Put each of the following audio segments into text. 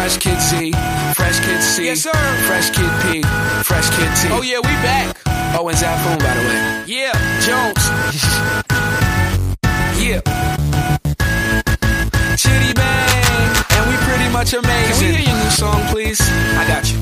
Fresh Kid Z, Fresh Kid C, yes sir, Fresh Kid P, Fresh Kid T. Oh yeah, we back. Oh, and Zafoon, by the way. Yeah, Jones. Yeah. Chitty Bang, and we pretty much amazing. Can we hear your new song, please? I got you.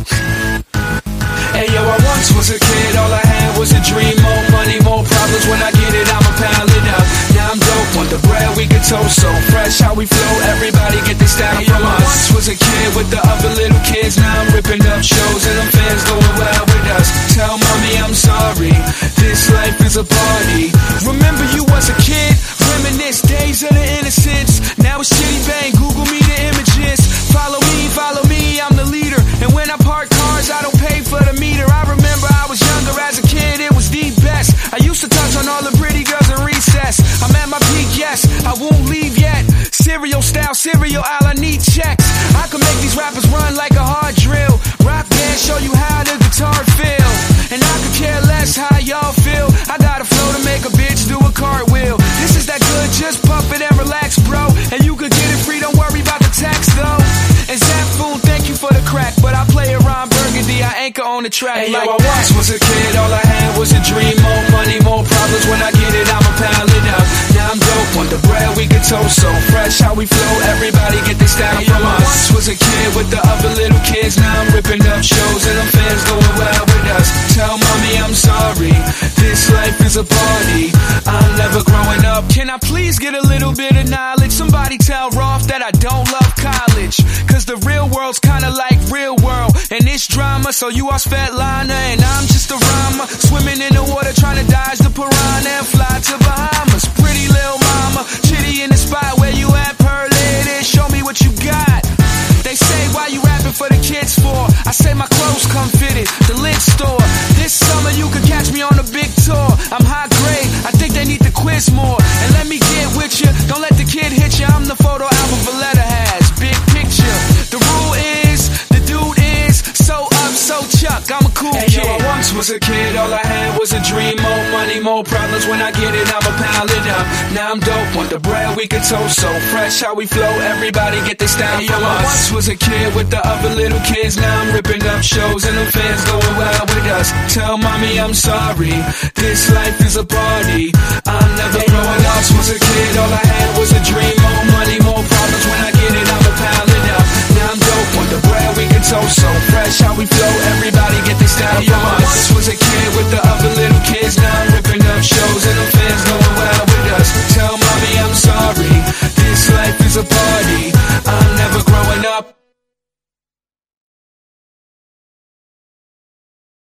Hey yo, I once was a kid, all I had was a dream. More money, more problems, when I get it, I'ma pile it up. Now I'm dope, want the bread, we can toast. So fresh how we flow, everybody get this style from us. I once was a kid with the other little kids. Now I'm ripping up shows and them fans going wild with us. Tell mommy I'm sorry, this life is a party. Remember you was a kid, reminisce days of the innocence. Now it's Chitty Bang, Google me the images. Follow me, I'm the leader. And when I park cars, I don't pay for the meter. I remember I was younger as a kid, it was the best. I used to touch on all the pretty girls in recess. I'm at my peak, yes, I won't leave yet. Cereal style, cereal aisle, I need checks. I can make these rappers run like a hard drill. Rock band, show you how the guitar feel. And I could care less how y'all feel. I got a flow to make a bitch do a cartwheel. This is that good, just pump it and relax, bro. And you could get it free, don't worry about the tax, though. And Zafoon, thank you for the crack, but I play Ron Burgundy, I anchor on the track. Hey, like yo, I once was a kid, all I had was a dream. More money, more problems, when I get it, I'ma pile it up. Now I'm dope, want the bread, we can toast. So fresh how we flow, everybody get this style from us. I once was a kid with the other little kids. Now I'm ripping up shows and them fans going wild with us. Tell mommy I'm sorry, this life is a party. I'm never growing up. Can I please get a little bit of knowledge? Somebody tell Rolf that I don't love college, cause the real world's kinda like real world, and it's drama. So you are Svetlana and I'm just a rhymer, swimming in the water trying to dodge the piranha and fly to Bahamas. Pretty little mama, Chitty in the spot where you at, pearl lady, show me what you got. They say why you rapping for the kids for? I say my clothes come fitted, the lid store. This summer you could catch me on a big tour. I'm high grade, I think they need to quiz more. And let me get with you, don't let the kid hit you. I'm the photo album Valletta has, big picture. The rule is, the dude is so up, so Chuck, I'm a cool kid. Yo, I once was a kid, all I had was a dream. More money, more problems, when I get it, I'ma pile it up. Now I'm dope, want the bread, we can toast. So fresh how we flow, everybody get this style from us. I once was a kid with the other little kids. Now I'm ripping up shows and them fans going wild with us. Tell mommy I'm sorry, this life is a party. I'm never growing up. Was a kid, all I had was a dream. More money, more problems, when I get it, I'ma pile it up. Now I'm dope, want the bread, we can toast. So fresh how we flow, everybody get this